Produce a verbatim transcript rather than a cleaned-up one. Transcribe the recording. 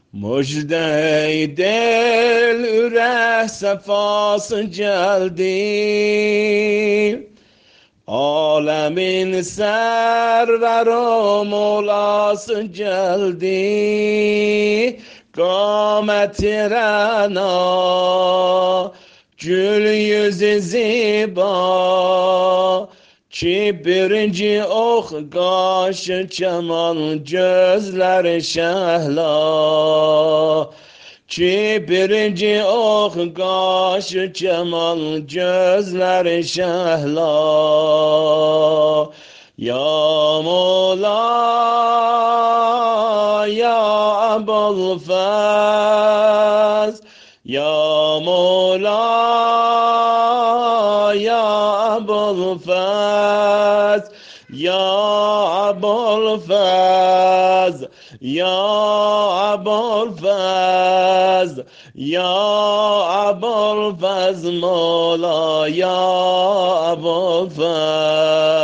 مژده دل ره صفاس جلدی عالمین سرور و مولاس جلدی قامت رنا gül yüzü ziba ki birinci ox qaşı keman gözləri şəhla ki birinci ox qaşı keman gözləri şəhla ya Mola ya Abulfaz ya Mola ya Abulfaz ya Abulfaz ya Abulfaz ya Abulfaz Mola ya Abulfaz